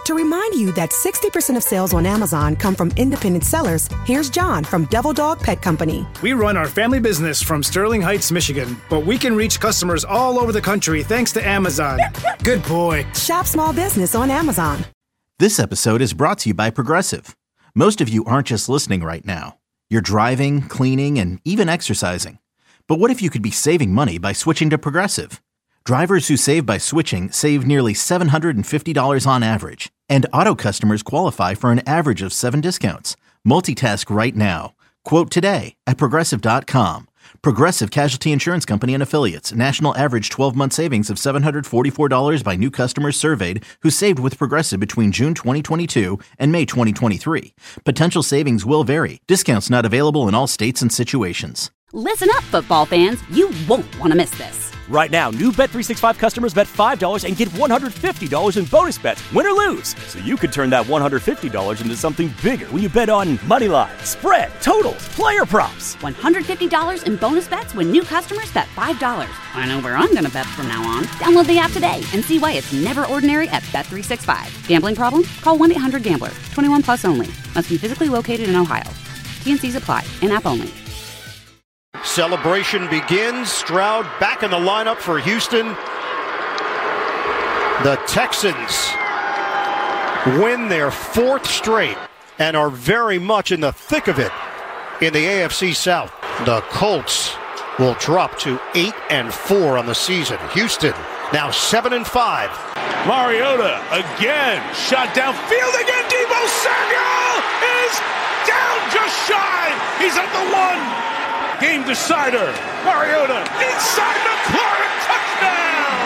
To remind you that 60% of sales on Amazon come from independent sellers, here's John from Devil Dog Pet Company. We run our family business from Sterling Heights, Michigan, but we can reach customers all over the country thanks to Amazon. Good boy. Shop small business on Amazon. This episode is brought to you by Progressive. Most of you aren't just listening right now. You're driving, cleaning, and even exercising. But what if you could be saving money by switching to Progressive? Drivers who save by switching save nearly $750 on average. And auto customers qualify for an average of 7 discounts. Multitask right now. Quote today at Progressive.com. Progressive Casualty Insurance Company and Affiliates. National average 12-month savings of $744 by new customers surveyed who saved with Progressive between June 2022 and May 2023. Potential savings will vary. Discounts not available in all states and situations. Listen up, football fans. You won't want to miss this. Right now, new Bet365 customers bet $5 and get $150 in bonus bets, win or lose. So you could turn that $150 into something bigger when you bet on money line, spread, totals, player props. $150 in bonus bets when new customers bet $5. I know where I'm going to bet from now on. Download the app today and see why it's never ordinary at Bet365. Gambling problem? Call 1-800-GAMBLER. 21 plus only. Must be physically located in Ohio. T&Cs apply. In-app only. Celebration begins. Stroud back in the lineup for Houston. The Texans win their 4th straight and are very much in the thick of it in the AFC South. The Colts will drop to 8-4 on the season. Houston now 7-5. Mariota again, shot downfield again. Deebo Samuel is down just shy. He's at the 1. Game decider. Mariota inside McLaurin. Touchdown.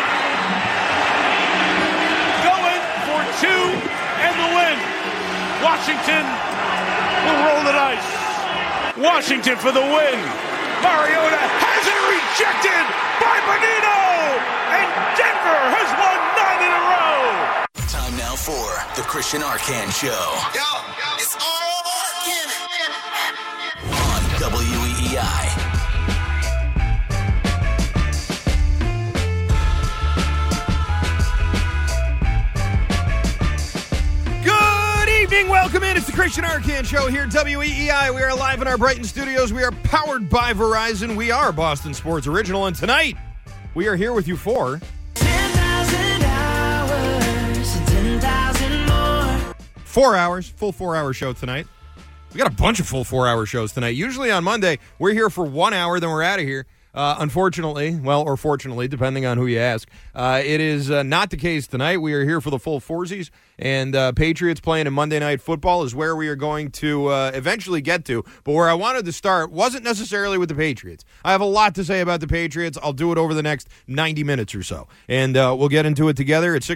Going for 2 and the win. Washington will roll the dice. Washington for the win. Mariota has it rejected by Bonino. And Denver has won 9 in a row. Time now for the Christian Arcand Show. Yo, it's all Arcand. On WEEI. Good evening. Welcome in. It's the Christian Arcand Show here at WEEI. We are live in our Brighton studios. We are powered by Verizon. We are Boston Sports Original. And tonight, we are here with you for 10,000 hours, 10,000 more. 4 hours, full 4-hour show tonight. We got a bunch of full 4-hour shows tonight. Usually on Monday, we're here for 1 hour, then we're out of here. Unfortunately, well, or fortunately, depending on who you ask, it is not the case tonight. We are here for the full foursies, and Patriots playing in Monday Night Football is where we are going to eventually get to. But where I wanted to start wasn't necessarily with the Patriots. I have a lot to say about the Patriots. I'll do it over the next 90 minutes or so, and we'll get into it together at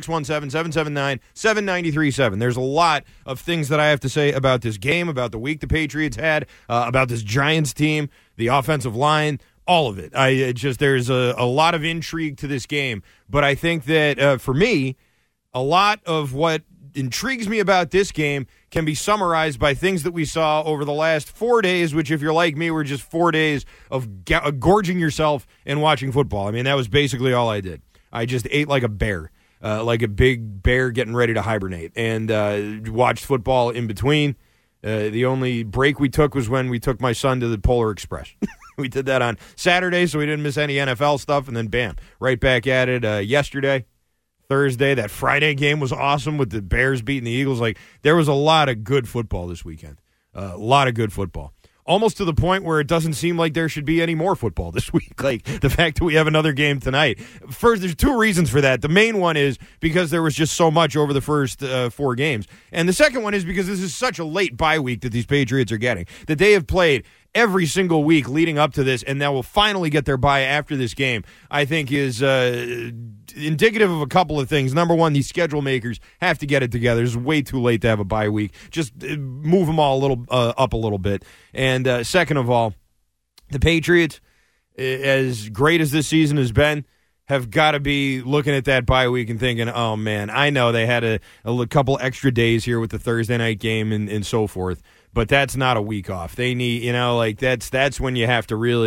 617-779-7937. There's a lot of things that I have to say about this game, about the week the Patriots had, about this Giants team, the offensive line, all of it. There's a lot of intrigue to this game, but I think that for me, a lot of what intrigues me about this game can be summarized by things that we saw over the last 4 days, which, if you're like me, were just 4 days of gorging yourself and watching football. I mean, that was basically all I did. I just ate like a bear, like a big bear getting ready to hibernate, and watched football in between. The only break we took was when we took my son to the Polar Express. We did that on Saturday, so we didn't miss any NFL stuff, and then bam, right back at it yesterday, Thursday. That Friday game was awesome with the Bears beating the Eagles. Like, there was a lot of good football this weekend. A lot of good football. Almost to the point where it doesn't seem like there should be any more football this week. Like, the fact that we have another game tonight. First, there's 2 reasons for that. The main one is because there was just so much over the first 4 games. And the second one is because this is such a late bye week that these Patriots are getting, that they have played every single week leading up to this, and they will finally get their bye after this game, I think is indicative of a couple of things. Number one, these schedule makers have to get it together. It's way too late to have a bye week. Just move them all a little up a little bit. And second of all, the Patriots, as great as this season has been, have got to be looking at that bye week and thinking, oh, man, I know they had a couple extra days here with the Thursday night game and so forth, but that's not a week off. They need, like, that's when you have to really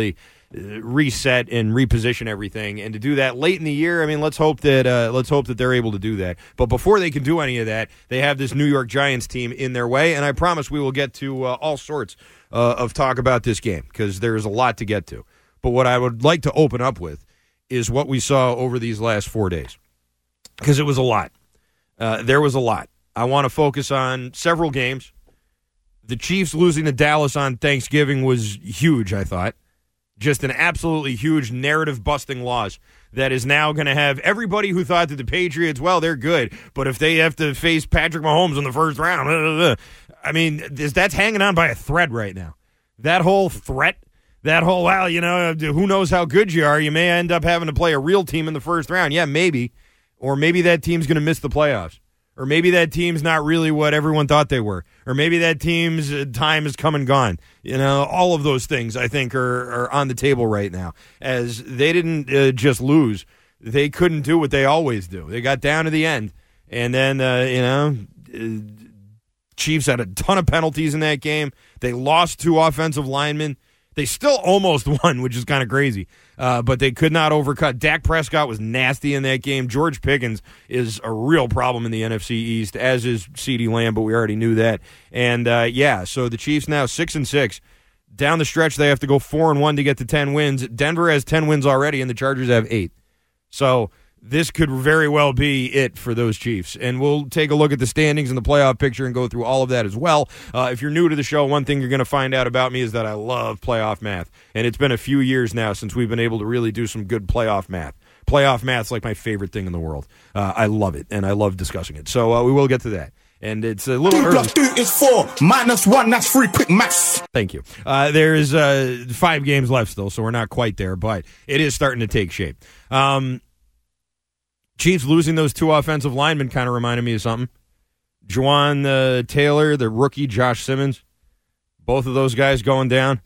reset and reposition everything. And to do that late in the year, I mean, let's hope that they're able to do that. But before they can do any of that, they have this New York Giants team in their way, and I promise we will get to all sorts of talk about this game because there's a lot to get to. But what I would like to open up with is what we saw over these last 4 days because it was a lot. There was a lot. I want to focus on several games. The Chiefs losing to Dallas on Thanksgiving was huge, I thought. Just an absolutely huge narrative-busting loss that is now going to have everybody who thought that the Patriots, well, they're good, but if they have to face Patrick Mahomes in the first round, I mean, that's hanging on by a thread right now. That whole threat, that whole, well, who knows how good you are, you may end up having to play a real team in the first round. Yeah, maybe. Or maybe that team's going to miss the playoffs. Or maybe that team's not really what everyone thought they were. Or maybe that team's time has come and gone. All of those things, I think, are on the table right now. As they didn't just lose. They couldn't do what they always do. They got down to the end. And then, Chiefs had a ton of penalties in that game. They lost 2 offensive linemen. They still almost won, which is kind of crazy. But they could not overcut. Dak Prescott was nasty in that game. George Pickens is a real problem in the NFC East, as is CeeDee Lamb, but we already knew that. And, so the Chiefs now 6-6. Down the stretch, they have to go 4-1 to get to 10 wins. Denver has 10 wins already, and the Chargers have 8. So this could very well be it for those Chiefs. And we'll take a look at the standings and the playoff picture and go through all of that as well. If you're new to the show, one thing you're going to find out about me is that I love playoff math. And it's been a few years now since we've been able to really do some good playoff math. Playoff math's like my favorite thing in the world. I love it, and I love discussing it. So we will get to that. And it's a little early. 2 + 2 is 4. -1, that's 3. Quick maths. Thank you. There's 5 games left still, so we're not quite there, but it is starting to take shape. Chiefs losing those 2 offensive linemen kind of reminded me of something. Juwan Taylor, the rookie Josh Simmons, both of those guys going down.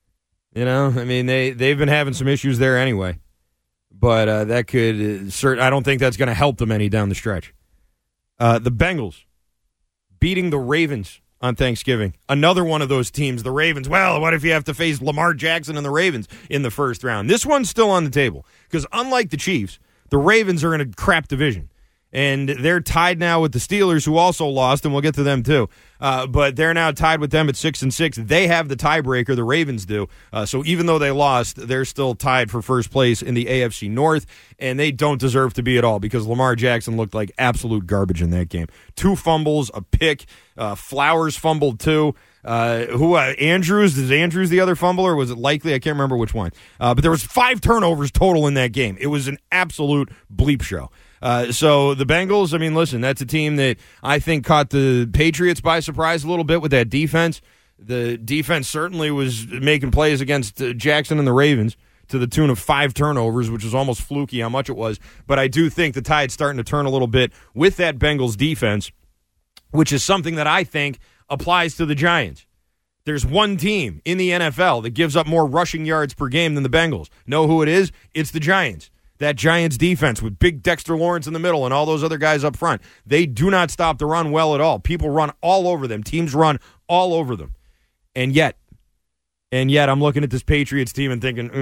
I mean, they've been having some issues there anyway. But that could I don't think that's going to help them any down the stretch. The Bengals beating the Ravens on Thanksgiving. Another one of those teams, the Ravens. Well, what if you have to face Lamar Jackson and the Ravens in the first round? This one's still on the table because unlike the Chiefs, the Ravens are in a crap division, and they're tied now with the Steelers, who also lost, and we'll get to them too. But they're now tied with them at 6-6. They have the tiebreaker, the Ravens do. So even though they lost, they're still tied for first place in the AFC North, and they don't deserve to be at all because Lamar Jackson looked like absolute garbage in that game. 2 fumbles, a pick. Flowers fumbled too. Andrews? Is Andrews the other fumble, or was it Likely? I can't remember which one. But there was 5 turnovers total in that game. It was an absolute bleep show. So the Bengals, I mean, listen, that's a team that I think caught the Patriots by surprise a little bit with that defense. The defense certainly was making plays against Jackson and the Ravens to the tune of 5 turnovers, which was almost fluky how much it was. But I do think the tide's starting to turn a little bit with that Bengals defense, which is something that I think applies to the Giants. There's one team in the NFL that gives up more rushing yards per game than the Bengals. Know who it is? It's the Giants. That Giants defense with big Dexter Lawrence in the middle and all those other guys up front. They do not stop the run well at all. People run all over them. Teams run all over them. And yet I'm looking at this Patriots team and thinking,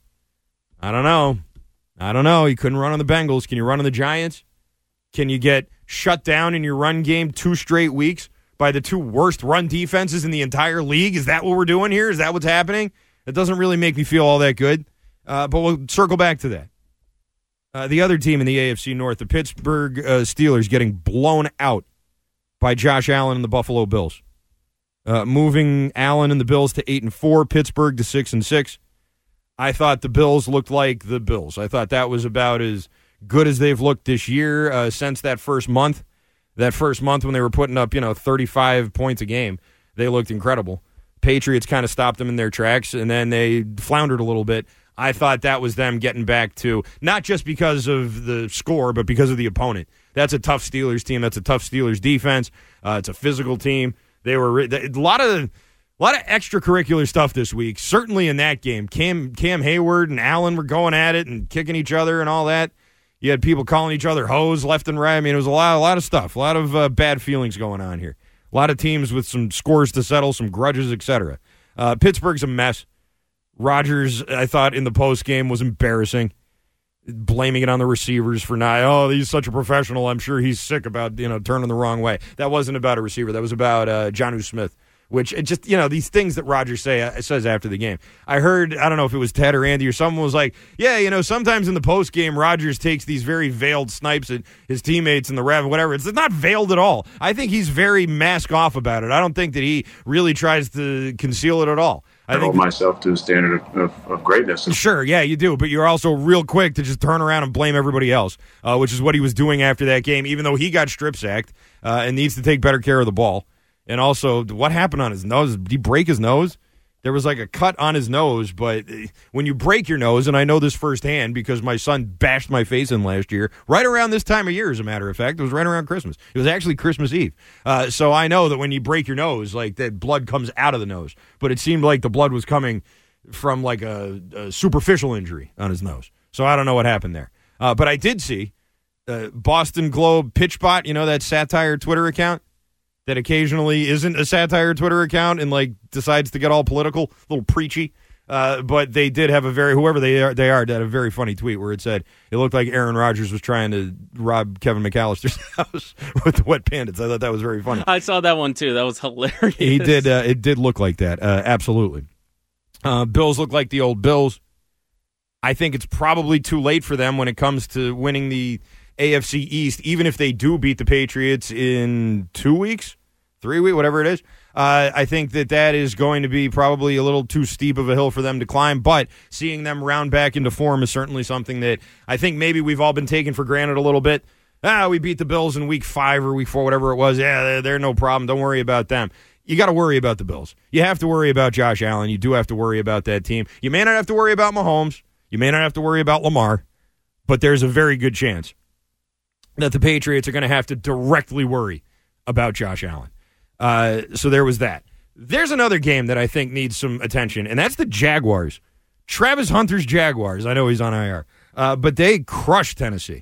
I don't know. You couldn't run on the Bengals. Can you run on the Giants? Can you get shut down in your run game 2 straight weeks by the 2 worst run defenses in the entire league? Is that what we're doing here? Is that what's happening? It doesn't really make me feel all that good. But we'll circle back to that. The other team in the AFC North, the Pittsburgh Steelers, getting blown out by Josh Allen and the Buffalo Bills. Moving Allen and the Bills to 8-4, Pittsburgh to 6-6. I thought the Bills looked like the Bills. I thought that was about as good as they've looked this year since that first month. That first month when they were putting up, 35 points a game, they looked incredible. Patriots kind of stopped them in their tracks, and then they floundered a little bit. I thought that was them getting back to, not just because of the score, but because of the opponent. That's a tough Steelers team. That's a tough Steelers defense. It's a physical team. They were a lot of extracurricular stuff this week. Certainly in that game, Cam Hayward and Allen were going at it and kicking each other and all that. You had people calling each other hoes left and right. I mean, it was a lot of stuff, a lot of bad feelings going on here. A lot of teams with some scores to settle, some grudges, etc. Pittsburgh's a mess. Rodgers, I thought, in the postgame was embarrassing, blaming it on the receivers for not, he's such a professional. I'm sure he's sick about, turning the wrong way. That wasn't about a receiver. That was about Jonnu Smith, which it just, these things that Rodgers says after the game. I heard, I don't know if it was Ted or Andy or someone was like, sometimes in the postgame, Rodgers takes these very veiled snipes at his teammates in the ref, whatever. It's not veiled at all. I think he's very mask off about it. I don't think that he really tries to conceal it at all. I hold myself to a standard of greatness. Sure, yeah, you do, but you're also real quick to just turn around and blame everybody else, which is what he was doing after that game, even though he got strip sacked and needs to take better care of the ball. And also, what happened on his nose? Did he break his nose? There was like a cut on his nose, but when you break your nose, and I know this firsthand because my son bashed my face in last year, right around this time of year, as a matter of fact. It was right around Christmas. It was actually Christmas Eve. So I know that when you break your nose, like that blood comes out of the nose. But it seemed like the blood was coming from like a superficial injury on his nose. So I don't know what happened there. But I did see Boston Globe Pitchbot, that satire Twitter account that occasionally isn't a satire Twitter account and like decides to get all political, a little preachy. But they did have whoever they are, did a very funny tweet where it said it looked like Aaron Rodgers was trying to rob Kevin McAllister's house with the wet bandits. I thought that was very funny. I saw that one too. That was hilarious. He did. It did look like that. Absolutely. Bills look like the old Bills. I think it's probably too late for them when it comes to winning the AFC East, even if they do beat the Patriots in 2 weeks. 3 weeks, whatever it is. I think that is going to be probably a little too steep of a hill for them to climb, but seeing them round back into form is certainly something that I think maybe we've all been taking for granted a little bit. We beat the Bills in week 5 or week 4, whatever it was. Yeah, they're no problem. Don't worry about them. You got to worry about the Bills. You have to worry about Josh Allen. You do have to worry about that team. You may not have to worry about Mahomes. You may not have to worry about Lamar, but there's a very good chance that the Patriots are going to have to directly worry about Josh Allen. So there was that. There's another game that I think needs some attention, and that's the Jaguars. Travis Hunter's Jaguars. I know he's on IR. But they crushed Tennessee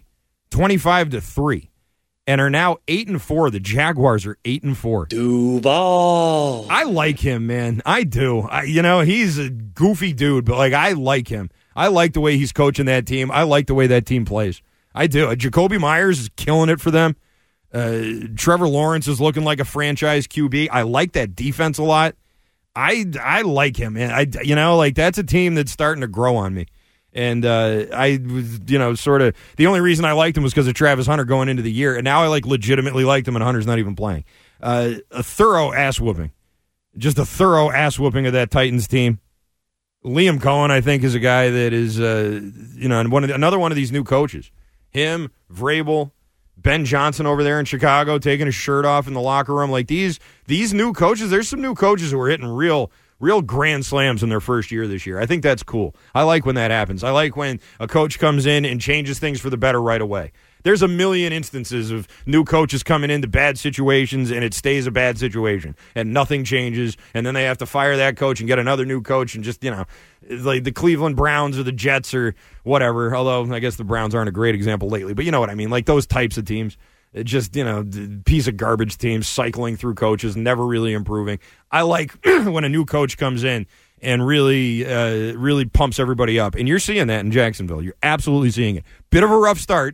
25-3 and are now 8-4. The Jaguars are 8-4. Duval. I like him, man. I do. He's a goofy dude, but I like him. I like the way he's coaching that team. I like the way that team plays. I do. Jacoby Myers is killing it for them. Trevor Lawrence is looking like a franchise QB. I like that defense a lot. I like him, man. That's a team that's starting to grow on me. And I was, sort of the only reason I liked him was because of Travis Hunter going into the year, and now I legitimately liked him, and Hunter's not even playing. A thorough ass whooping, just a thorough ass whooping of that Titans team. Liam Cohen, I think, is a guy that is, another one of these new coaches. Him, Vrabel, Ben Johnson over there in Chicago taking his shirt off in the locker room. Like these new coaches, there's some new coaches who are hitting real grand slams in their first year this year. I think that's cool. I like when that happens. I like when a coach comes in and changes things for the better right away. There's a million instances of new coaches coming into bad situations and it stays a bad situation and nothing changes, and then they have to fire that coach and get another new coach and just, like the Cleveland Browns or the Jets or whatever, although I guess the Browns aren't a great example lately, but you know what I mean, like those types of teams. Just, piece of garbage teams cycling through coaches, never really improving. I like when a new coach comes in and really pumps everybody up. And you're seeing that in Jacksonville. You're absolutely seeing it. Bit of a rough start,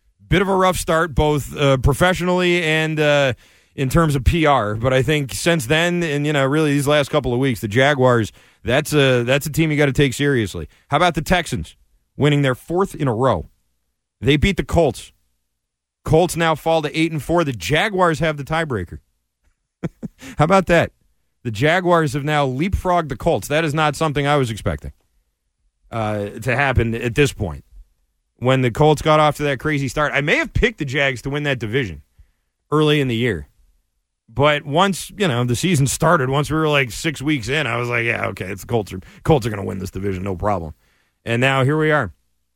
both professionally and in terms of PR. But I think since then, and, really these last couple of weeks, the Jaguars, that's a team you got to take seriously. How about the Texans winning their 4th in a row? They beat the Colts. Colts now fall to 8-4. The Jaguars have the tiebreaker. How about that? The Jaguars have now leapfrogged the Colts. That is not something I was expecting to happen at this point. When the Colts got off to that crazy start, I may have picked the Jags to win that division early in the year. But once, the season started, once we were like 6 weeks in, I was like, yeah, okay, it's the Colts are going to win this division, no problem. And now here we are.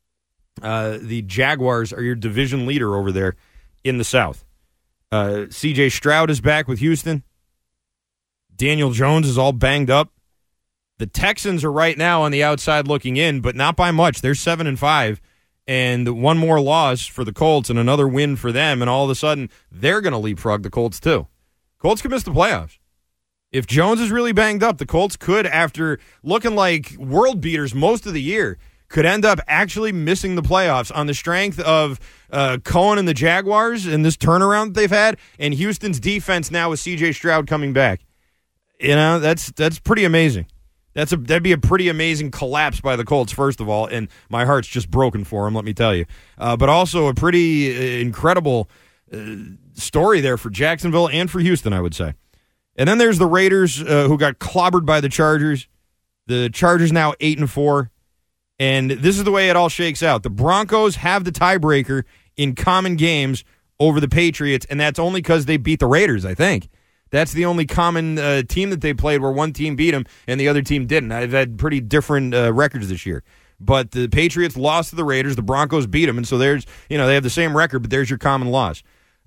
The Jaguars are your division leader over there in the South. C.J. Stroud is back with Houston. Daniel Jones is all banged up. The Texans are right now on the outside looking in, but not by much. They're 7-5, and one more loss for the Colts and another win for them, and all of a sudden they're going to leapfrog the Colts too. Colts can miss the playoffs If Jones is really banged up, the Colts could, after looking like world beaters most of the year, could end up actually missing the playoffs on the strength of Cohen and the Jaguars and this turnaround that they've had, and Houston's defense now with C.J. Stroud coming back. You know, that's pretty amazing. That'd be a pretty amazing collapse by the Colts, first of all, and my heart's just broken for them, let me tell you. But also a pretty incredible story there for Jacksonville and for Houston, I would say. And then there's the Raiders, who got clobbered by the Chargers. The Chargers now 8-4. And this is the way it all shakes out. The Broncos have the tiebreaker in common games over the Patriots, and that's only because they beat the Raiders, I think. That's the only common team that they played where one team beat them and the other team didn't. I've had pretty different records this year. But the Patriots lost to the Raiders. The Broncos beat them, and so there's, they have the same record, but there's your common loss.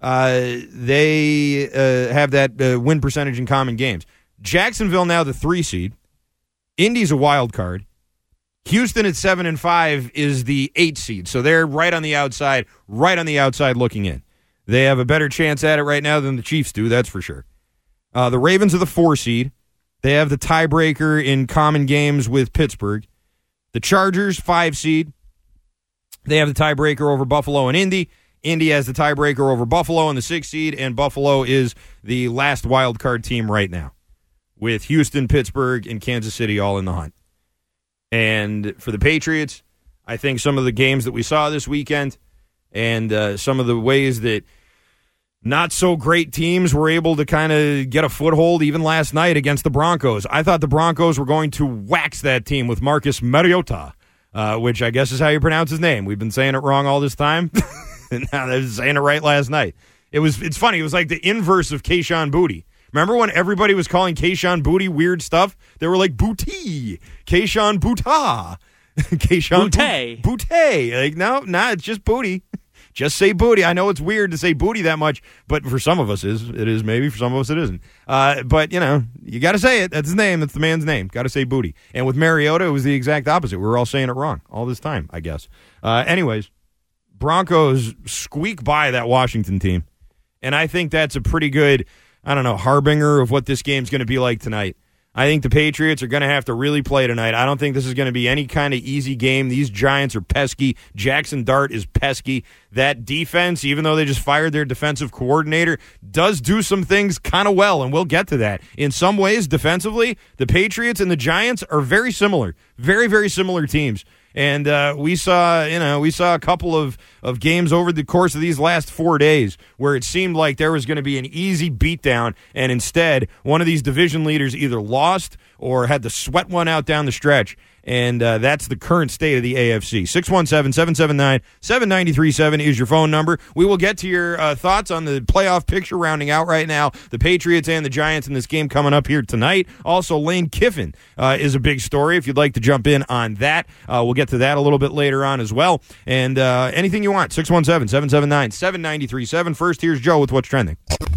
They have that win percentage in common games. Jacksonville now the 3 seed. Indy's a wild card. Houston at 7-5 is the 8 seed, so they're right on the outside looking in. They have a better chance at it right now than the Chiefs do, that's for sure. The Ravens are the 4 seed. They have the tiebreaker in common games with Pittsburgh. The Chargers, 5 seed. They have the tiebreaker over Buffalo and Indy. Indy has the tiebreaker over Buffalo in the 6th seed, and Buffalo is the last wild card team right now, with Houston, Pittsburgh, and Kansas City all in the hunt. And for the Patriots, I think some of the games that we saw this weekend and some of the ways that not so great teams were able to kind of get a foothold even last night against the Broncos. I thought the Broncos were going to wax that team with Marcus Mariota, which I guess is how you pronounce his name. We've been saying it wrong all this time. And now they're saying it right last night. It's funny. It was like the inverse of Kayshon Boutte. Remember when everybody was calling Kayshon Boutte weird stuff? They were like Boutte, Kayshon Boutte, Kayshon Boutte. Like, no, it's just Boutte. Just say Booty. I know it's weird to say Booty that much, but for some of us it is maybe. For some of us it isn't. But, you got to say it. That's his name. That's the man's name. Got to say Booty. And with Mariota, it was the exact opposite. We were all saying it wrong all this time, I guess. Anyways, Broncos squeak by that Washington team. And I think that's a pretty good, harbinger of what this game's going to be like tonight. I think the Patriots are going to have to really play tonight. I don't think this is going to be any kind of easy game. These Giants are pesky. Jackson Dart is pesky. That defense, even though they just fired their defensive coordinator, does do some things kind of well, and we'll get to that. In some ways, defensively, the Patriots and the Giants are very similar. Very, very similar teams. And we saw a couple of games over the course of these last 4 days where it seemed like there was going to be an easy beatdown, and instead one of these division leaders either lost or had to sweat one out down the stretch. And that's the current state of the AFC. 617-779-7937 is your phone number. We will get to your thoughts on the playoff picture rounding out right now. The Patriots and the Giants in this game coming up here tonight. Also, Lane Kiffin is a big story if you'd like to jump in on that. We'll get to that a little bit later on as well. And anything you want, 617-779-7937. First, here's Joe with What's Trending.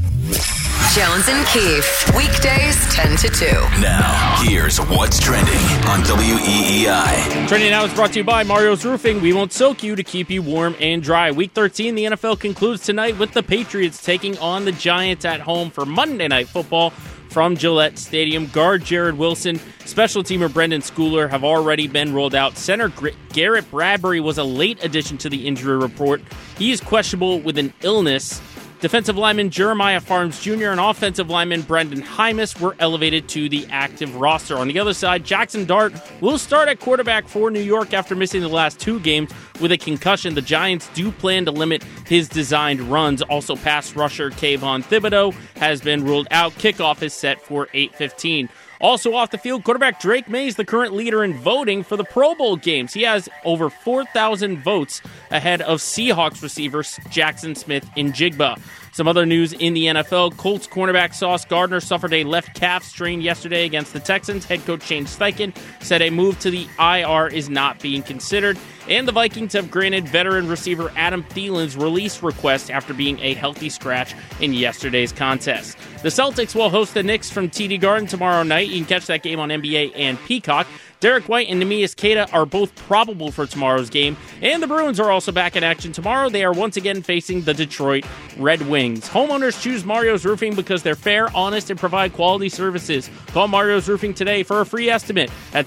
Jones and Keefe, weekdays 10 to 2. Now, here's What's Trending on WEEI. Trending Now is brought to you by Mario's Roofing. We won't soak you to keep you warm and dry. Week 13, the NFL concludes tonight with the Patriots taking on the Giants at home for Monday Night Football from Gillette Stadium. Guard Jared Wilson, special teamer Brendan Schooler have already been rolled out. Center Garrett Bradbury was a late addition to the injury report. He is questionable with an illness. Defensive lineman Jeremiah Farms Jr. and offensive lineman Brendan Hymas were elevated to the active roster. On the other side, Jackson Dart will start at quarterback for New York after missing the last 2 games with a concussion. The Giants do plan to limit his designed runs. Also, pass rusher Kayvon Thibodeau has been ruled out. Kickoff is set for 8:15. Also off the field, quarterback Drake May is the current leader in voting for the Pro Bowl games. He has over 4,000 votes ahead of Seahawks receiver Jackson Smith-Njigba. Some other news in the NFL. Colts cornerback Sauce Gardner suffered a left calf strain yesterday against the Texans. Head coach Shane Steichen said a move to the IR is not being considered. And the Vikings have granted veteran receiver Adam Thielen's release request after being a healthy scratch in yesterday's contest. The Celtics will host the Knicks from TD Garden tomorrow night. You can catch that game on NBA and Peacock. Derek White and Neemias Queta are both probable for tomorrow's game. And the Bruins are also back in action tomorrow. They are once again facing the Detroit Red Wings. Homeowners choose Mario's Roofing because they're fair, honest, and provide quality services. Call Mario's Roofing today for a free estimate at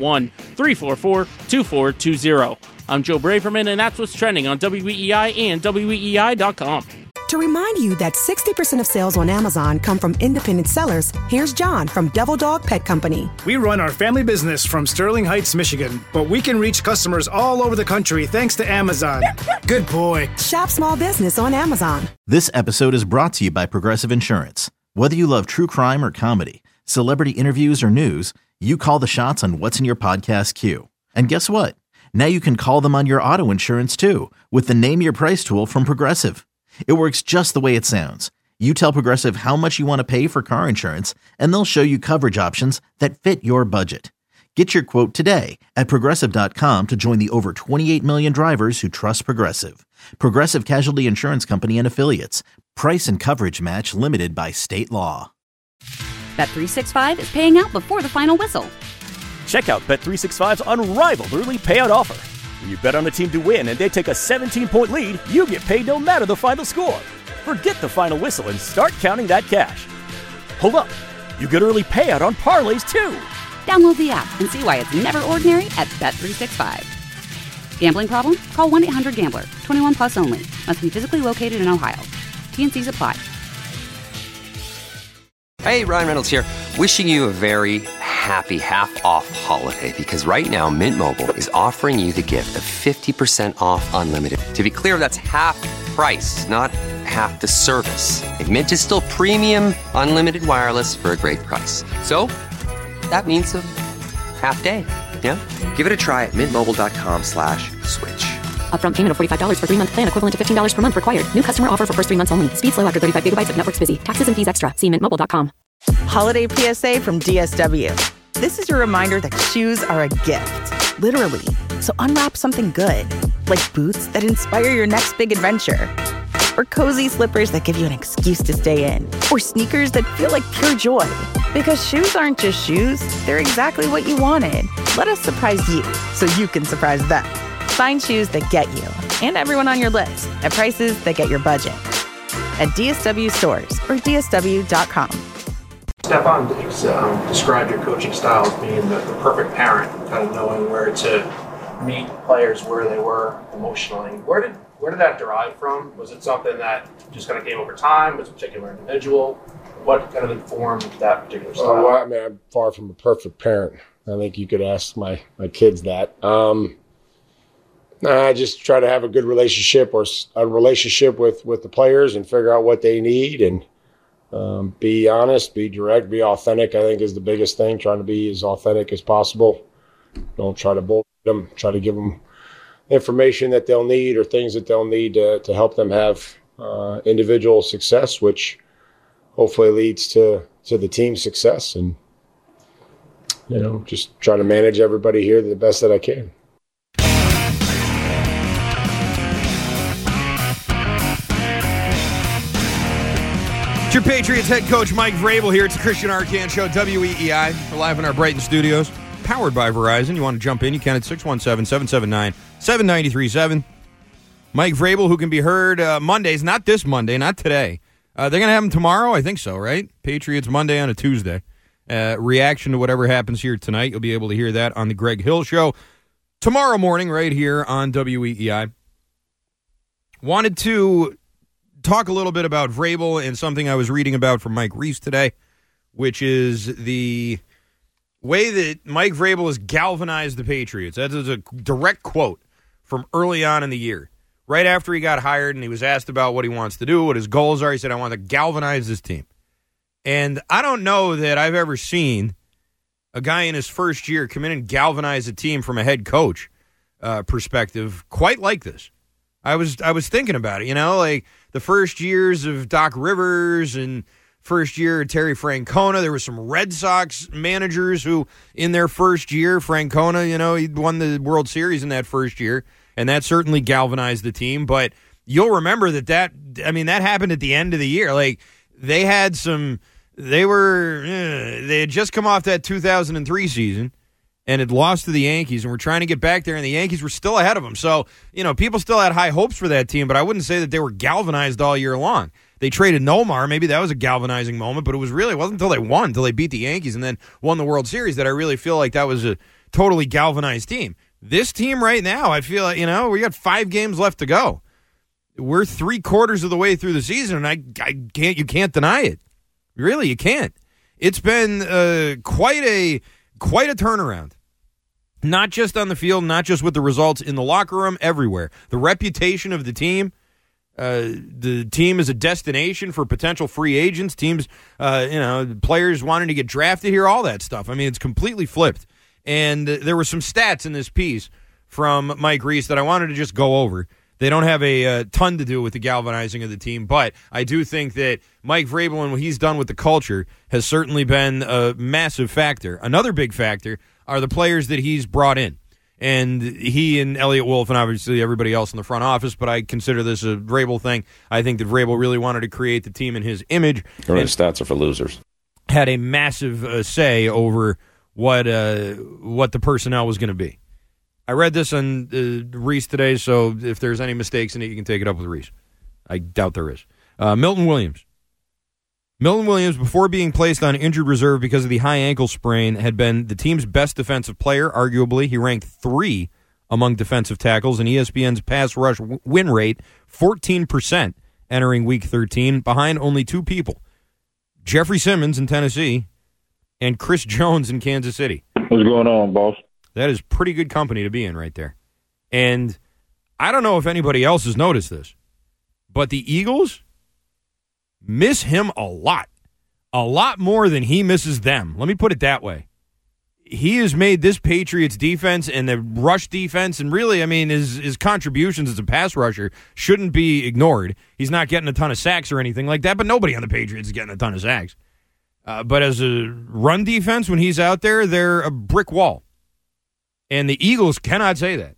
781-344-2420. I'm Joe Braverman, and that's what's trending on WEEI and WEEI.com. To remind you that 60% of sales on Amazon come from independent sellers, here's John from Devil Dog Pet Company. We run our family business from Sterling Heights, Michigan, but we can reach customers all over the country thanks to Amazon. Good boy. Shop small business on Amazon. This episode is brought to you by Progressive Insurance. Whether you love true crime or comedy, celebrity interviews or news, you call the shots on what's in your podcast queue. And guess what? Now you can call them on your auto insurance too with the Name Your Price tool from Progressive. It works just the way it sounds. You tell Progressive how much you want to pay for car insurance, and they'll show you coverage options that fit your budget. Get your quote today at Progressive.com to join the over 28 million drivers who trust Progressive. Progressive Casualty Insurance Company and Affiliates. Price and coverage match limited by state law. Bet365 is paying out before the final whistle. Check out Bet365's unrivaled early payout offer. When you bet on a team to win and they take a 17-point lead, you get paid no matter the final score. Forget the final whistle and start counting that cash. Hold up. You get early payout on parlays, too. Download the app and see why it's never ordinary at Bet365. Gambling problem? Call 1-800-GAMBLER. 21 plus only. Must be physically located in Ohio. T&Cs apply. Hey, Ryan Reynolds here. Wishing you a very happy half-off holiday because right now Mint Mobile is offering you the gift of 50% off unlimited. To be clear, that's half price, not half the service. And Mint is still premium unlimited wireless for a great price. So that means a half day. Yeah? Give it a try at mintmobile.com/switch. Upfront payment of $45 for 3-month plan equivalent to $15 per month required. New customer offer for first 3 months only. Speed slow after 35 gigabytes if network's busy. Taxes and fees extra. See mintmobile.com. Holiday PSA from DSW. This is your reminder that shoes are a gift. Literally. So unwrap something good. Like boots that inspire your next big adventure. Or cozy slippers that give you an excuse to stay in. Or sneakers that feel like pure joy. Because shoes aren't just shoes. They're exactly what you wanted. Let us surprise you so you can surprise them. Find shoes that get you and everyone on your list at prices that get your budget. At DSW stores or DSW.com. Stefan described your coaching style as being the perfect parent, kind of knowing where to meet players where they were emotionally. Where did that derive from? Was it something that just kind of came over time? Was it a particular individual? What kind of informed that particular style? Well, I mean, I'm far from a perfect parent. I think you could ask my kids that. I just try to have a good relationship or a relationship with the players and figure out what they need and be honest, be direct, be authentic, I think is the biggest thing, trying to be as authentic as possible. Don't try to bullshit them, try to give them information that they'll need or things that they'll need to help them have individual success, which hopefully leads to the team's success. And, just try to manage everybody here the best that I can. It's your Patriots head coach, Mike Vrabel, here. It's the Christian Arcand Show, WEEI. We're live in our Brighton studios, powered by Verizon. You want to jump in, you can at 617-779-7937. Mike Vrabel, who can be heard Mondays, not this Monday, not today. They're going to have him tomorrow, I think so, right? Patriots Monday on a Tuesday. Reaction to whatever happens here tonight. You'll be able to hear that on the Greg Hill Show tomorrow morning right here on WEEI. Wanted to talk a little bit about Vrabel and something I was reading about from Mike Reese today, which is the way that Mike Vrabel has galvanized the Patriots. That is a direct quote from early on in the year. Right after he got hired and he was asked about what he wants to do, what his goals are, he said, I want to galvanize this team. And I don't know that I've ever seen a guy in his first year come in and galvanize a team from a head coach perspective quite like this. I was thinking about it, like the first years of Doc Rivers and first year of Terry Francona. There were some Red Sox managers who, in their first year, Francona, he won the World Series in that first year, and that certainly galvanized the team. But you'll remember that happened at the end of the year. Like, they had some. They had just come off that 2003 season and had lost to the Yankees, and were trying to get back there, and the Yankees were still ahead of them. So, people still had high hopes for that team, but I wouldn't say that they were galvanized all year long. They traded Nomar. Maybe that was a galvanizing moment, but it wasn't until they won, until they beat the Yankees and then won the World Series, that I really feel like that was a totally galvanized team. This team right now, I feel like, we got 5 games left to go. We're 3/4 of the way through the season, and you can't deny it. Really, you can't. It's been quite a turnaround. Not just on the field, not just with the results in the locker room, everywhere. The reputation of the team is a destination for potential free agents, teams, players wanting to get drafted here, all that stuff. I mean, it's completely flipped. And there were some stats in this piece from Mike Reese that I wanted to just go over. They don't have a ton to do with the galvanizing of the team, but I do think that Mike Vrabel and what he's done with the culture has certainly been a massive factor. Another big factor are the players that he's brought in. And he and Elliot Wolf and obviously everybody else in the front office, but I consider this a Vrabel thing. I think that Vrabel really wanted to create the team in his image. Or his stats are for losers. Had a massive say over what the personnel was going to be. I read this on Reese today, so if there's any mistakes in it, you can take it up with Reese. I doubt there is. Milton Williams. Milton Williams, before being placed on injured reserve because of the high ankle sprain, had been the team's best defensive player, arguably. He ranked 3 among defensive tackles in ESPN's pass rush win rate, 14% entering Week 13, behind only 2 people, Jeffrey Simmons in Tennessee and Chris Jones in Kansas City. What's going on, boss? That is pretty good company to be in right there. And I don't know if anybody else has noticed this, but the Eagles miss him a lot more than he misses them. Let me put it that way. He has made this Patriots defense and the rush defense, and really, I mean, his contributions as a pass rusher shouldn't be ignored. He's not getting a ton of sacks or anything like that, but nobody on the Patriots is getting a ton of sacks. But as a run defense, when he's out there, they're a brick wall. And the Eagles cannot say that.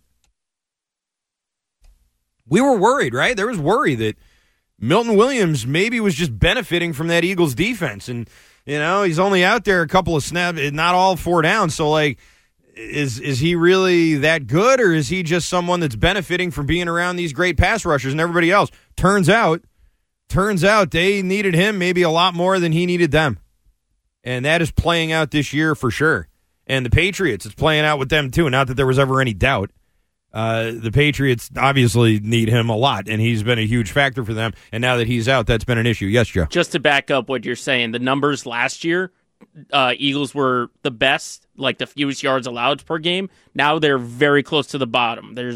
We were worried, right? There was worry that Milton Williams maybe was just benefiting from that Eagles defense. And, he's only out there a couple of snaps, not all 4 downs. So, is he really that good, or is he just someone that's benefiting from being around these great pass rushers and everybody else? Turns out they needed him maybe a lot more than he needed them. And that is playing out this year for sure. And the Patriots, it's playing out with them too. Not that there was ever any doubt. The Patriots obviously need him a lot, and he's been a huge factor for them. And now that he's out, that's been an issue. Yes, Joe? Just to back up what you're saying, the numbers last year, Eagles were the best, like the fewest yards allowed per game. Now they're very close to the bottom. There's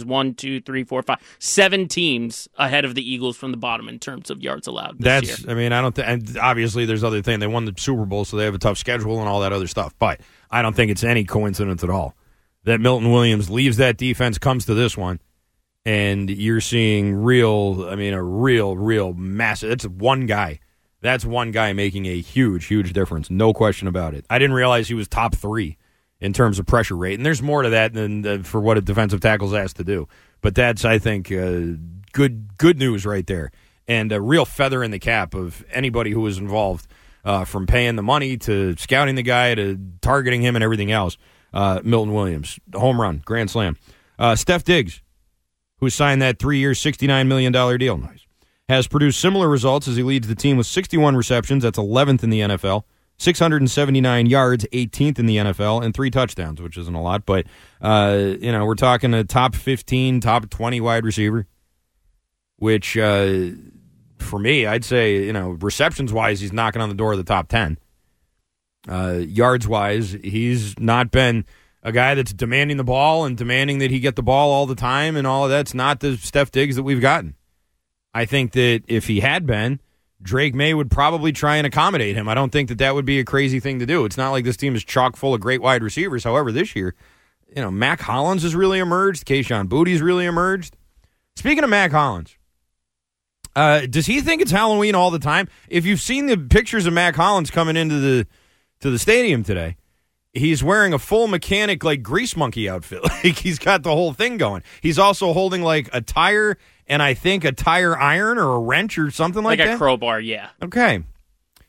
7 teams ahead of the Eagles from the bottom in terms of yards allowed this year. I mean, I don't think, and obviously there's other things. They won the Super Bowl, so they have a tough schedule and all that other stuff. But I don't think it's any coincidence at all that Milton Williams leaves that defense, comes to this one, and you're seeing a real massive. It's one guy. That's one guy making a huge, huge difference. No question about it. I didn't realize he was top 3 in terms of pressure rate, and there's more to that than for what a defensive tackle's asked to do. But that's, I think, good news right there, and a real feather in the cap of anybody who was involved, from paying the money to scouting the guy to targeting him and everything else. Milton Williams, home run, grand slam. Steph Diggs, who signed that 3-year, $69 million deal, has produced similar results as he leads the team with 61 receptions. That's 11th in the NFL. 679 yards, 18th in the NFL, and 3 touchdowns, which isn't a lot. But, we're talking a top 15, top 20 wide receiver, which, for me, I'd say, receptions-wise, he's knocking on the door of the top 10. Yards-wise, he's not been a guy that's demanding the ball and demanding that he get the ball all the time and all of that's not the Steph Diggs that we've gotten. I think that if he had been, Drake May would probably try and accommodate him. I don't think that would be a crazy thing to do. It's not like this team is chock full of great wide receivers. However, this year, Mac Hollins has really emerged. Kayshon Boutte's really emerged. Speaking of Mac Hollins, does he think it's Halloween all the time? If you've seen the pictures of Mac Hollins coming into the stadium today, he's wearing a full mechanic, grease monkey outfit. He's got the whole thing going. He's also holding, a tire and I think a tire iron or a wrench or something like that. Like a crowbar, yeah. Okay.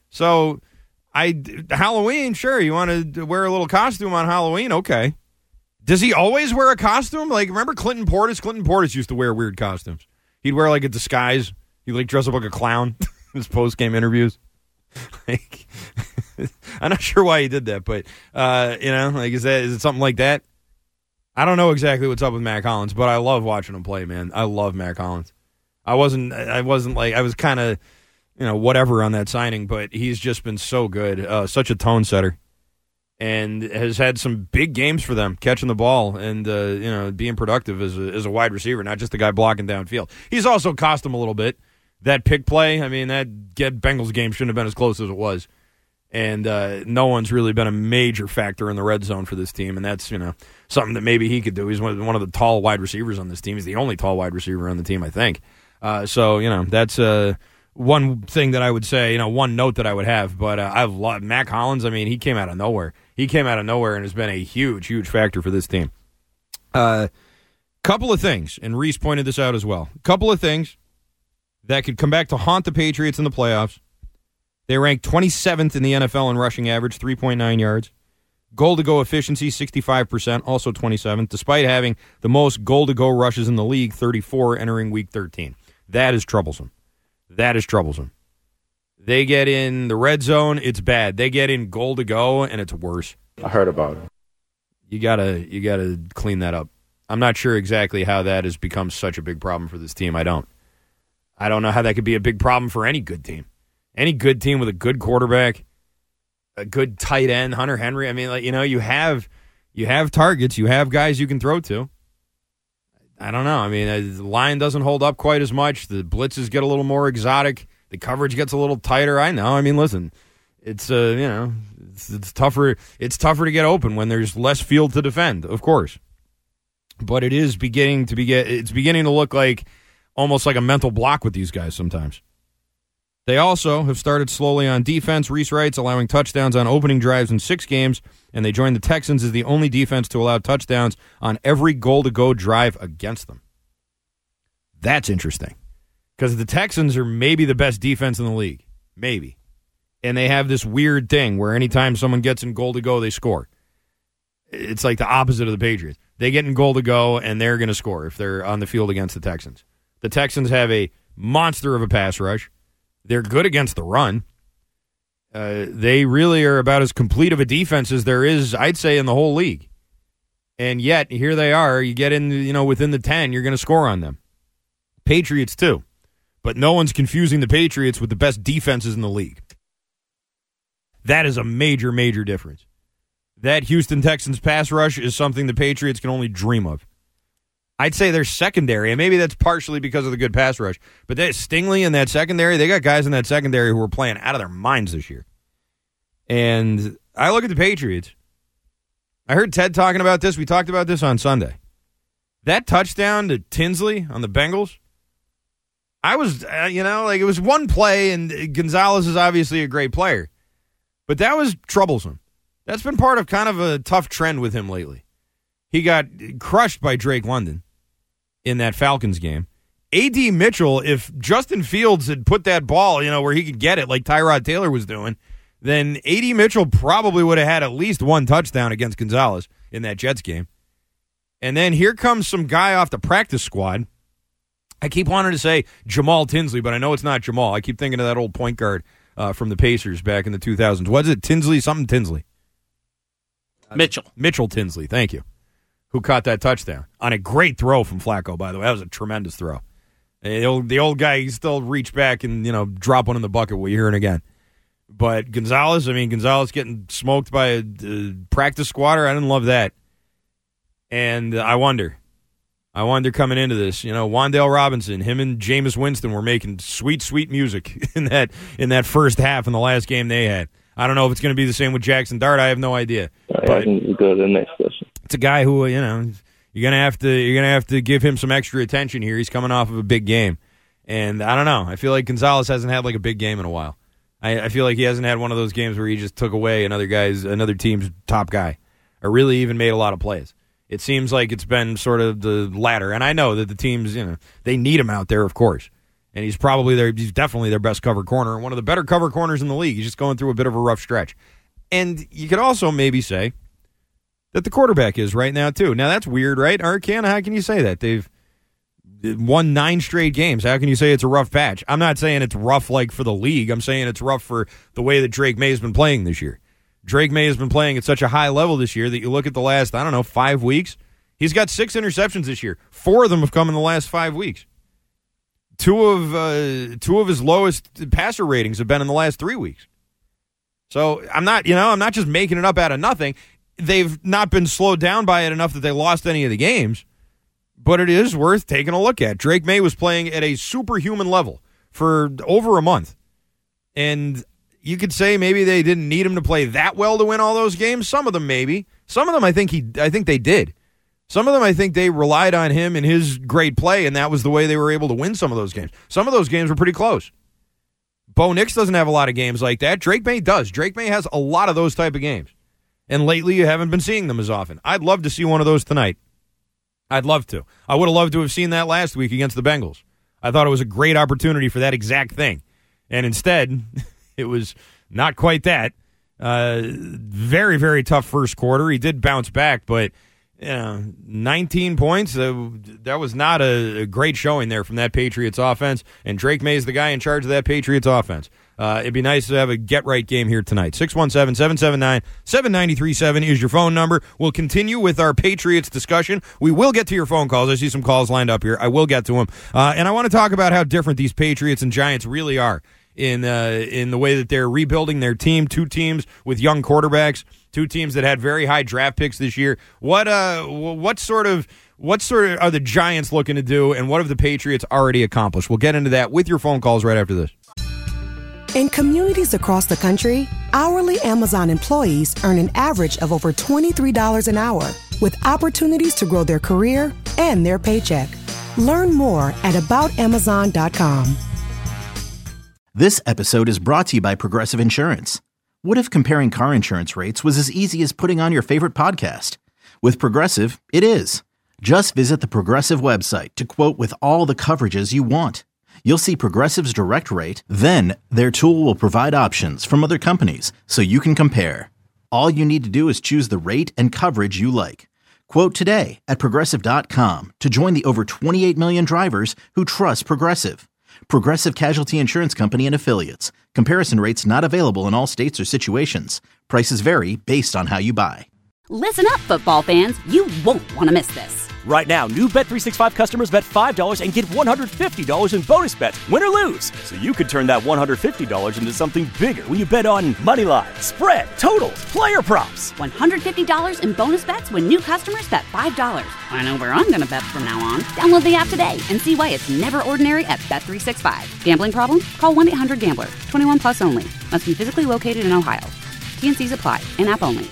So Halloween, sure, you want to wear a little costume on Halloween, okay. Does he always wear a costume? Like, remember Clinton Portis? Clinton Portis used to wear weird costumes. He'd wear, like, a disguise. He'd, like, dress up like a clown in his post-game interviews. Like, I'm not sure why he did that, but, like, is it something like that? I don't know exactly what's up with Mac Hollins, but I love watching him play, man. I love Mac Hollins. I was kind of, whatever on that signing, but he's just been so good. Such a tone setter. And has had some big games for them, catching the ball and being productive as a wide receiver, not just the guy blocking downfield. He's also cost them a little bit. That pick play, I mean, that Bengals game shouldn't have been as close as it was. And no one's really been a major factor in the red zone for this team, and that's something that maybe he could do. He's one of the tall wide receivers on this team. He's the only tall wide receiver on the team, I think. So that's one thing that I would say, one note that I would have. But I've loved Mac Hollins. I mean, he came out of nowhere. He came out of nowhere and has been a huge, huge factor for this team. Couple of things, and Reese pointed this out as well. Couple of things that could come back to haunt the Patriots in the playoffs. They ranked 27th in the NFL in rushing average, 3.9 yards. Goal-to-go efficiency, 65%, also 27th, despite having the most goal-to-go rushes in the league, 34 entering Week 13. That is troublesome. They get in the red zone, it's bad. They get in goal-to-go, and it's worse. I heard about it. You gotta clean that up. I'm not sure exactly how that has become such a big problem for this team. I don't know how that could be a big problem for any good team. Any good team with a good quarterback, a good tight end, Hunter Henry. I mean, you have targets, you have guys you can throw to. I don't know. I mean, the line doesn't hold up quite as much. The blitzes get a little more exotic. The coverage gets a little tighter. I know. I mean, listen, it's it's tougher. It's tougher to get open when there's less field to defend, of course. But it is beginning to look like almost like a mental block with these guys sometimes. They also have started slowly on defense, Reese writes, allowing touchdowns on opening drives in 6 games, and they joined the Texans as the only defense to allow touchdowns on every goal-to-go drive against them. That's interesting, because the Texans are maybe the best defense in the league. Maybe. And they have this weird thing where anytime someone gets in goal-to-go, they score. It's like the opposite of the Patriots. They get in goal-to-go, and they're going to score if they're on the field against the Texans. The Texans have a monster of a pass rush. They're good against the run. They really are about as complete of a defense as there is, I'd say, in the whole league. And yet, here they are. You get in, within the 10, you're going to score on them. Patriots, too. But no one's confusing the Patriots with the best defenses in the league. That is a major, major difference. That Houston Texans pass rush is something the Patriots can only dream of. I'd say their secondary, and maybe that's partially because of the good pass rush, but Stingley in that secondary, they got guys in that secondary who are playing out of their minds this year. And I look at the Patriots. I heard Ted talking about this. We talked about this on Sunday. That touchdown to Tinsley on the Bengals, I was, it was one play, and Gonzalez is obviously a great player. But that was troublesome. That's been part of kind of a tough trend with him lately. He got crushed by Drake London in that Falcons game. A.D. Mitchell, if Justin Fields had put that ball, where he could get it like Tyrod Taylor was doing, then A.D. Mitchell probably would have had at least one touchdown against Gonzalez in that Jets game. And then here comes some guy off the practice squad. I keep wanting to say Jamal Tinsley, but I know it's not Jamal. I keep thinking of that old point guard from the Pacers back in the 2000s. Was it Tinsley? Something Tinsley. Mitchell Tinsley, thank you. Who caught that touchdown on a great throw from Flacco, by the way. That was a tremendous throw. The old guy, he still reached back and, drop one in the bucket. We'll hear it again. But Gonzalez getting smoked by a practice squatter, I didn't love that. And I wonder coming into this, Wan'Dale Robinson, him and Jameis Winston were making sweet, sweet music in that first half in the last game they had. I don't know if it's going to be the same with Jackson Dart. I have no idea. I can go to the next question. It's a guy who, you're gonna have to give him some extra attention here. He's coming off of a big game, and I don't know. I feel like Gonzalez hasn't had like a big game in a while. I feel like he hasn't had one of those games where he just took away another team's top guy, or really even made a lot of plays. It seems like it's been sort of the latter, and I know that the teams, they need him out there, of course, And he's definitely their best cover corner and one of the better cover corners in the league. He's just going through a bit of a rough stretch. And you could also maybe say that the quarterback is right now, too. Now, that's weird, right? Arcana, how can you say that? They've won 9 straight games. How can you say it's a rough patch? I'm not saying it's rough like for the league. I'm saying it's rough for the way that Drake May has been playing this year. Drake May has been playing at such a high level this year that you look at the last, 5 weeks. He's got 6 interceptions this year. 4 of them have come in the last 5 weeks. Two of his lowest passer ratings have been in the last 3 weeks. So I'm not just making it up out of nothing. They've not been slowed down by it enough that they lost any of the games, but it is worth taking a look at. Drake May was playing at a superhuman level for over a month, and you could say maybe they didn't need him to play that well to win all those games. Some of them maybe. Some of them I think they did. Some of them, I think they relied on him and his great play, and that was the way they were able to win some of those games. Some of those games were pretty close. Bo Nix doesn't have a lot of games like that. Drake May does. Drake May has a lot of those type of games. And lately, you haven't been seeing them as often. I'd love to see one of those tonight. I'd love to. I would have loved to have seen that last week against the Bengals. I thought it was a great opportunity for that exact thing. And instead, it was not quite that. Very, very tough first quarter. He did bounce back, but 19 points. That was not a great showing there from that Patriots offense. And Drake May is the guy in charge of that Patriots offense. It'd be nice to have a get-right game here tonight. 617-779-7937 is your phone number. We'll continue with our Patriots discussion. We will get to your phone calls. I see some calls lined up here. I will get to them. And I want to talk about how different these Patriots and Giants really are in the way that they're rebuilding their team. 2 teams with young quarterbacks. 2 teams that had very high draft picks this year. What sort of are the Giants looking to do, and what have the Patriots already accomplished? We'll get into that with your phone calls right after this. In communities across the country, hourly Amazon employees earn an average of over $23 an hour, with opportunities to grow their career and their paycheck. Learn more at aboutamazon.com. This episode is brought to you by Progressive Insurance. What if comparing car insurance rates was as easy as putting on your favorite podcast? With Progressive, it is. Just visit the Progressive website to quote with all the coverages you want. You'll see Progressive's direct rate, then their tool will provide options from other companies so you can compare. All you need to do is choose the rate and coverage you like. Quote today at Progressive.com to join the over 28 million drivers who trust Progressive. Progressive Casualty Insurance Company and Affiliates. Comparison rates not available in all states or situations. Prices vary based on how you buy. Listen up, football fans. You won't want to miss this. Right now, new Bet365 customers bet $5 and get $150 in bonus bets, win or lose. So you could turn that $150 into something bigger when you bet on Moneyline, spread, totals, player props. $150 in bonus bets when new customers bet $5. I know where I'm going to bet from now on. Download the app today and see why it's never ordinary at Bet365. Gambling problem? Call 1-800-GAMBLER. 21 plus only. Must be physically located in Ohio. T&Cs apply. In-app only.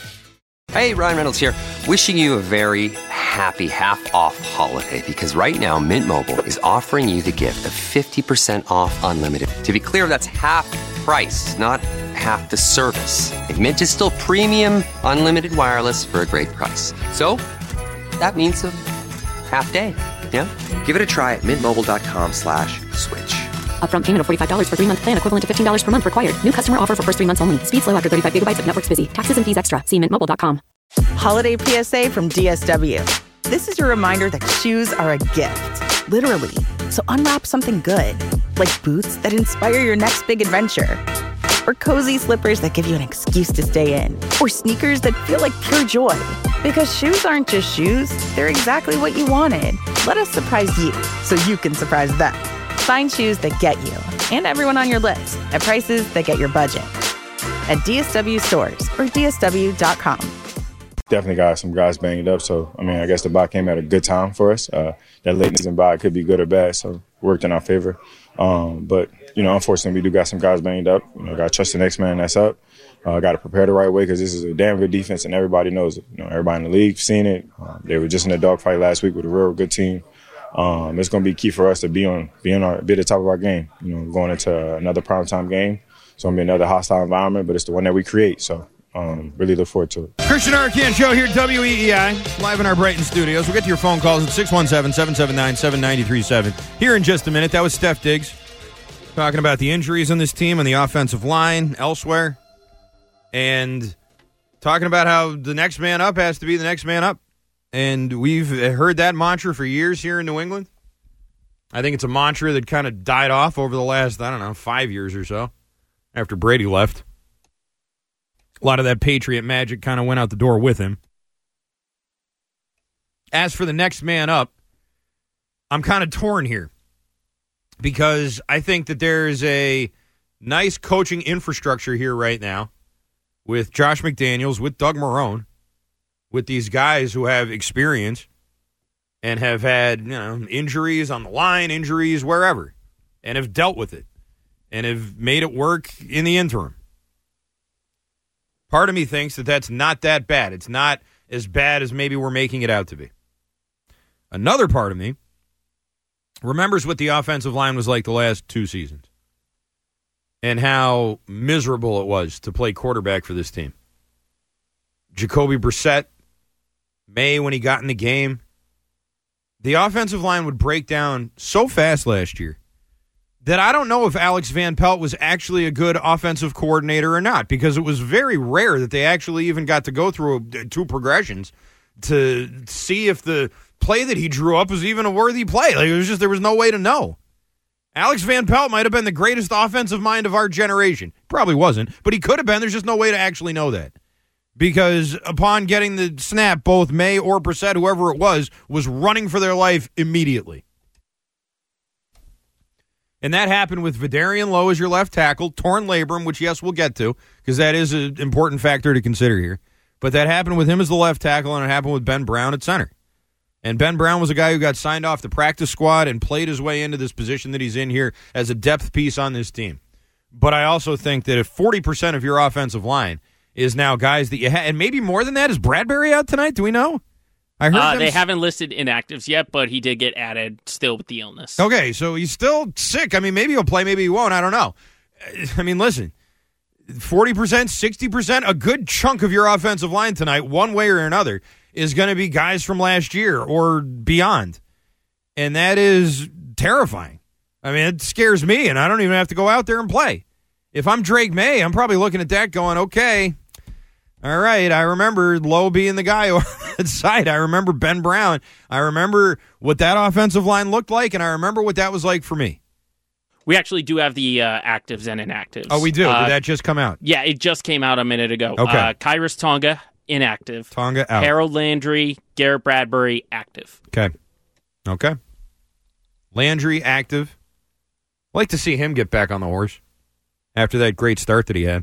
Hey, Ryan Reynolds here. Wishing you a very happy half-off holiday, because right now Mint Mobile is offering you the gift of 50% off unlimited. To be clear, that's half price, not half the service. And Mint is still premium unlimited wireless for a great price. So that means a half day. Yeah? Give it a try at mintmobile.com/switch. Upfront payment of $45 for 3-month plan, equivalent to $15 per month required. New customer offer for first 3 months only. Speed slow after 35 gigabytes if network's busy. Taxes and fees extra. See mintmobile.com. Holiday PSA from DSW. This is your reminder that shoes are a gift, literally. So unwrap something good, like boots that inspire your next big adventure, or cozy slippers that give you an excuse to stay in, or sneakers that feel like pure joy. Because shoes aren't just shoes, they're exactly what you wanted. Let us surprise you so you can surprise them. Find shoes that get you and everyone on your list at prices that get your budget. At DSW stores or DSW.com. Definitely got some guys banged up, so I guess the bye came at a good time for us. That late season bye could be good or bad, so it worked in our favor. But unfortunately, we do got some guys banged up. Got to trust the next man that's up. Got to prepare the right way, because this is a damn good defense and everybody knows it. Everybody in the league seen it. They were just in a dogfight last week with a real good team. It's going to be key for us to be at the top of our game. Going into another primetime game, it's going to be another hostile environment, but it's the one that we create. So really look forward to it. Christian Arcand Show here at WEEI, live in our Brighton studios. We'll get to your phone calls at 617-779-7937 here in just a minute. That was Steph Diggs talking about the injuries on this team and the offensive line elsewhere, and talking about how the next man up has to be the next man up. And we've heard that mantra for years here in New England. I think it's a mantra that kind of died off over the last, 5 years or so after Brady left. A lot of that Patriot magic kind of went out the door with him. As for the next man up, I'm kind of torn here because I think that there's a nice coaching infrastructure here right now with Josh McDaniels, with Doug Marrone, with these guys who have experience and have had injuries on the line, injuries wherever, and have dealt with it and have made it work in the interim. Part of me thinks that that's not that bad. It's not as bad as maybe we're making it out to be. Another part of me remembers what the offensive line was like the last 2 seasons and how miserable it was to play quarterback for this team. Jacoby Brissett, May when he got in the game, the offensive line would break down so fast last year that I don't know if Alex Van Pelt was actually a good offensive coordinator or not, because it was very rare that they actually even got to go through 2 progressions to see if the play that he drew up was even a worthy play. Like, it was just, there was no way to know. Alex Van Pelt might have been the greatest offensive mind of our generation. Probably wasn't, but he could have been. There's just no way to actually know that. Because upon getting the snap, both May or Brissett, whoever it was running for their life immediately. And that happened with Vidarian Lowe as your left tackle, torn labrum, which, yes, we'll get to, because that is an important factor to consider here. But that happened with him as the left tackle, and it happened with Ben Brown at center. And Ben Brown was a guy who got signed off the practice squad and played his way into this position that he's in here as a depth piece on this team. But I also think that if 40% of your offensive line is now guys that you have, and maybe more than that, is Bradbury out tonight? Do we know? I heard they haven't listed inactives yet, but he did get added still with the illness. Okay, so he's still sick. I mean, maybe he'll play, maybe he won't. I don't know. I mean, listen, 40%, 60%, a good chunk of your offensive line tonight, one way or another, is going to be guys from last year or beyond. And that is terrifying. I mean, it scares me, and I don't even have to go out there and play. If I'm Drake May, I'm probably looking at that going, okay, all right, I remember Lowe being the guy on that side. I remember Ben Brown. I remember what that offensive line looked like, and I remember what that was like for me. We actually do have the actives and inactives. Oh, we do? Did that just come out? Yeah, it just came out a minute ago. Okay. Kyrus Tonga, inactive. Tonga out. Harold Landry, Garrett Bradbury, active. Okay. Landry, active. I'd like to see him get back on the horse after that great start that he had.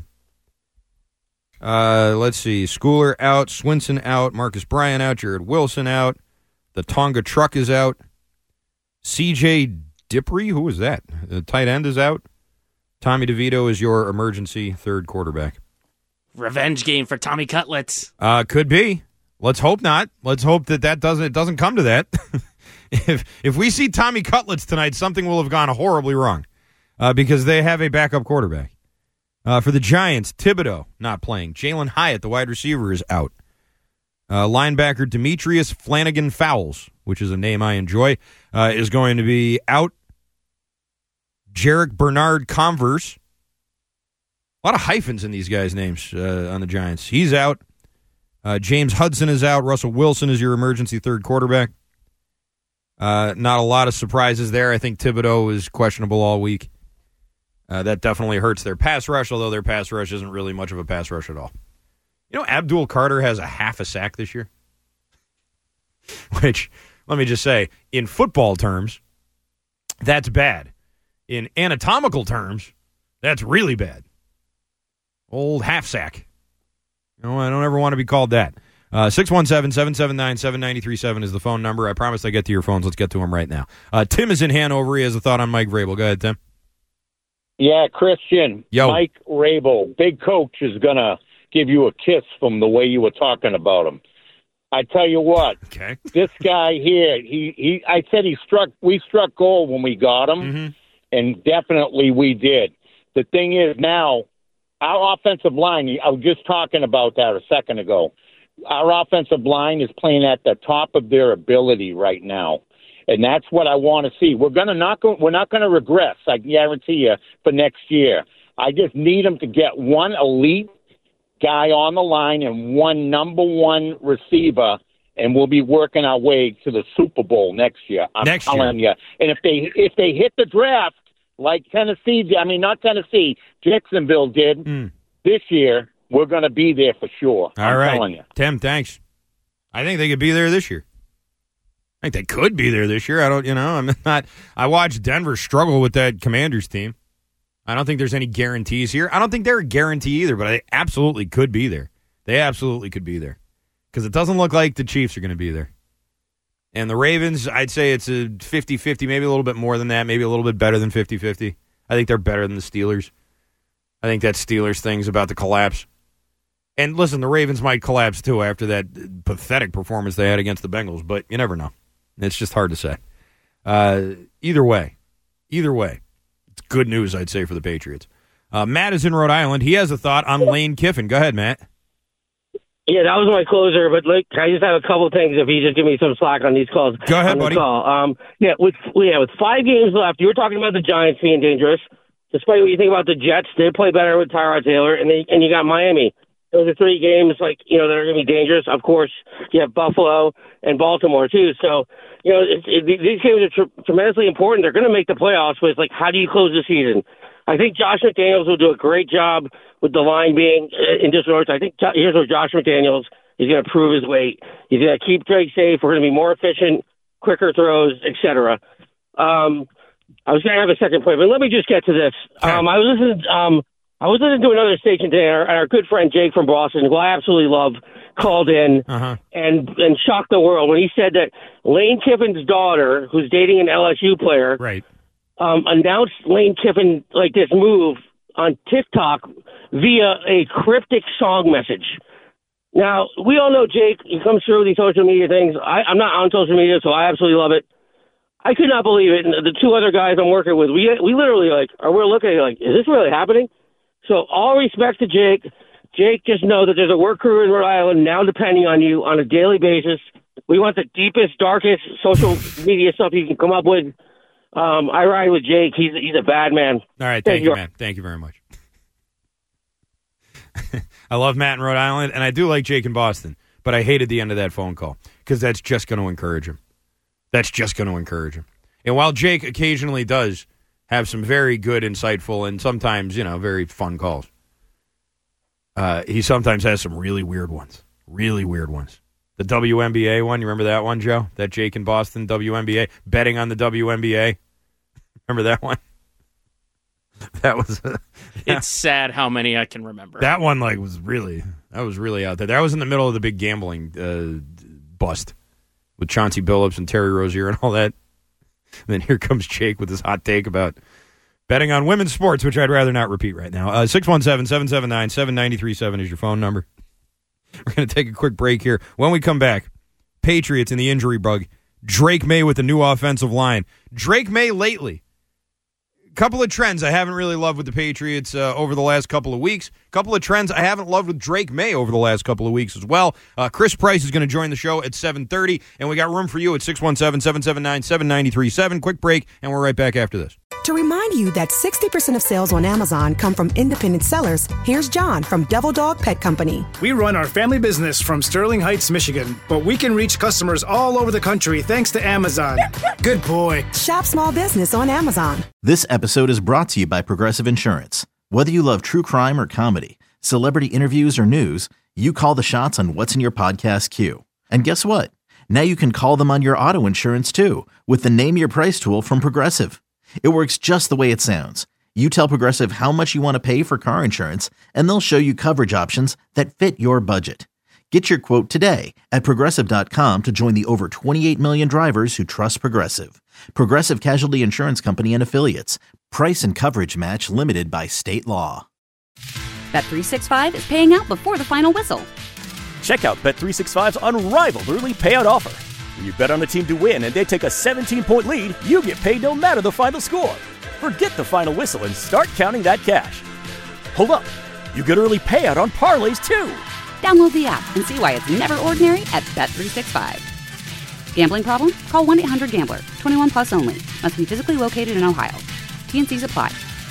Let's see. Schooler out. Swinson out. Marcus Bryant out. Jared Wilson out. The Tonga truck is out. C.J. Dippery, who is that? The tight end is out. Tommy DeVito is your emergency third quarterback. Revenge game for Tommy Cutlets. Could be. Let's hope not. Let's hope that doesn't come to that. If we see Tommy Cutlets tonight, something will have gone horribly wrong because they have a backup quarterback. For the Giants, Thibodeau not playing. Jalen Hyatt, the wide receiver, is out. Linebacker Demetrius Flanagan Fowles, which is a name I enjoy, is going to be out. Jarek Bernard Converse. A lot of hyphens in these guys' names on the Giants. He's out. James Hudson is out. Russell Wilson is your emergency third quarterback. Not a lot of surprises there. I think Thibodeau is questionable all week. That definitely hurts their pass rush, although their pass rush isn't really much of a pass rush at all. You know, Abdul Carter has a half a sack this year, which, let me just say, in football terms, that's bad. In anatomical terms, that's really bad. Old half sack. No, I don't ever want to be called that. 617-779-7937 is the phone number. I promised I'd get to your phones. Let's get to them right now. Tim is in Hanover. He has a thought on Mike Vrabel. Go ahead, Tim. Yeah, Christian. Yo. Mike Vrabel, big coach, is going to give you a kiss from the way you were talking about him. I tell you what, okay. This guy here, I said we struck gold when we got him, and definitely we did. The thing is now, our offensive line, I was just talking about that a second ago. Our offensive line is playing at the top of their ability right now. And that's what I want to see. We're not going to regress, I guarantee you, for next year. I just need them to get one elite guy on the line and one number one receiver, and we'll be working our way to the Super Bowl next year. I'm telling you. And if they hit the draft like Jacksonville did this year, we're going to be there for sure. I'm telling right, you. Tim, thanks. I think they could be there this year. I think they could be there this year. I watched Denver struggle with that Commanders team. I don't think there's any guarantees here. I don't think they're a guarantee either, but they absolutely could be there. They absolutely could be there. Because it doesn't look like the Chiefs are going to be there. And the Ravens, I'd say it's a 50-50, maybe a little bit more than that, maybe a little bit better than 50-50. I think they're better than the Steelers. I think that Steelers thing's about to collapse. And listen, the Ravens might collapse too after that pathetic performance they had against the Bengals, but you never know. It's just hard to say. Either way, it's good news, I'd say, for the Patriots. Matt is in Rhode Island. He has a thought on Lane Kiffin. Go ahead, Matt. Yeah, that was my closer, but I just have a couple things if you just give me some slack on these calls. Go ahead, buddy. With 5 games left, you were talking about the Giants being dangerous. Despite what you think about the Jets, they play better with Tyrod Taylor, and you got Miami. Those are 3 games that are going to be dangerous. Of course, you have Buffalo and Baltimore too. So these games are tremendously important. They're going to make the playoffs. But it's how do you close the season? I think Josh McDaniels will do a great job with the line being in disorder. I think here's where Josh McDaniels is going to prove his weight. He's going to keep Drake safe. We're going to be more efficient, quicker throws, etc. I was going to have a second point, but let me just get to this. I was listening to another station today, and our good friend Jake from Boston, who I absolutely love, called in and shocked the world when he said that Lane Kiffin's daughter, who's dating an LSU player, announced Lane Kiffin this move on TikTok via a cryptic song message. Now, we all know Jake. He comes through with these social media things. I'm not on social media, so I absolutely love it. I could not believe it. And the 2 other guys I'm working with, we literally we're looking at is this really happening? So all respect to Jake. Jake, just know that there's a work crew in Rhode Island now depending on you on a daily basis. We want the deepest, darkest social media stuff you can come up with. I ride with Jake. He's a bad man. All right. Thank you, man. Thank you very much. I love Matt in Rhode Island, and I do like Jake in Boston, but I hated the end of that phone call because that's just going to encourage him. And while Jake occasionally does have some very good, insightful, and sometimes, very fun calls, he sometimes has some really weird ones. The WNBA one, you remember that one, Joe? That Jake in Boston WNBA, betting on the WNBA. Remember that one? That was it's sad how many I can remember. That one was really out there. That was in the middle of the big gambling bust with Chauncey Billups and Terry Rozier and all that. And then here comes Jake with his hot take about betting on women's sports, which I'd rather not repeat right now. 617-779-7937 is your phone number. We're going to take a quick break here. When we come back, Patriots in the injury bug. Drake May with the new offensive line. Drake May lately. Couple of trends I haven't really loved with the Patriots over the last couple of weeks. Couple of trends I haven't loved with Drake May over the last couple of weeks as well. Chris Price is going to join the show at 7:30, and we got room for you at 617-779-7937. Quick break, and we're right back after this. To remind you that 60% of sales on Amazon come from independent sellers, here's John from Devil Dog Pet Company. We run our family business from Sterling Heights, Michigan, but we can reach customers all over the country thanks to Amazon. Good boy. Shop small business on Amazon. This episode is brought to you by Progressive Insurance. Whether you love true crime or comedy, celebrity interviews or news, you call the shots on what's in your podcast queue. And guess what? Now you can call them on your auto insurance too with the Name Your Price tool from Progressive. It works just the way it sounds. You tell Progressive how much you want to pay for car insurance, and they'll show you coverage options that fit your budget. Get your quote today at Progressive.com to join the over 28 million drivers who trust Progressive. Progressive Casualty Insurance Company and Affiliates. Price and coverage match limited by state law. Bet365 is paying out before the final whistle. Check out Bet365's unrivaled early payout offer. When you bet on a team to win and they take a 17-point lead, you get paid no matter the final score. Forget the final whistle and start counting that cash. Hold up. You get early payout on parlays, too. Download the app and see why it's never ordinary at Bet365. Gambling problem? Call 1-800-GAMBLER. 21 plus only. Must be physically located in Ohio. T&Cs apply.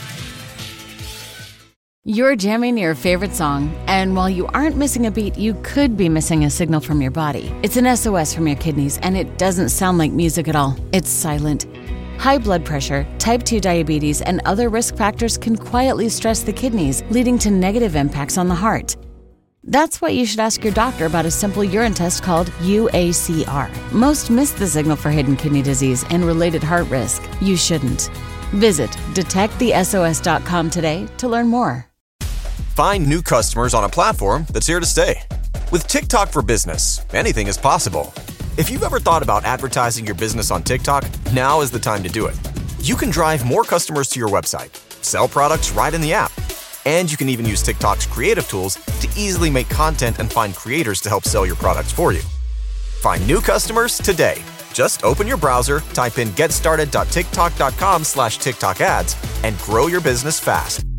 You're jamming your favorite song, and while you aren't missing a beat, you could be missing a signal from your body. It's an SOS from your kidneys, and it doesn't sound like music at all. It's silent. High blood pressure, type 2 diabetes, and other risk factors can quietly stress the kidneys, leading to negative impacts on the heart. That's why you should ask your doctor about a simple urine test called UACR. Most miss the signal for hidden kidney disease and related heart risk. You shouldn't. Visit detectthesos.com today to learn more. Find new customers on a platform that's here to stay. With TikTok for Business, anything is possible. If you've ever thought about advertising your business on TikTok, now is the time to do it. You can drive more customers to your website, sell products right in the app, and you can even use TikTok's creative tools to easily make content and find creators to help sell your products for you. Find new customers today. Just open your browser, type in getstarted.tiktok.com/TikTok ads, and grow your business fast.